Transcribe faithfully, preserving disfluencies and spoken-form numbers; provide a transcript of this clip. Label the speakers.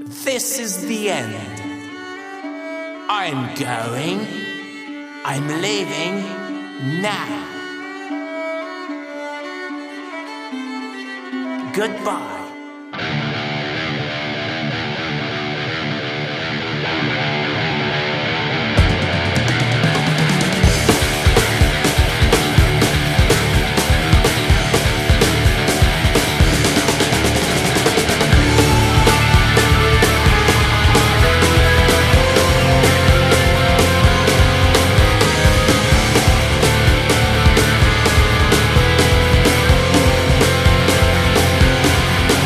Speaker 1: This is the end. I'm going. I'm leaving now. Goodbye.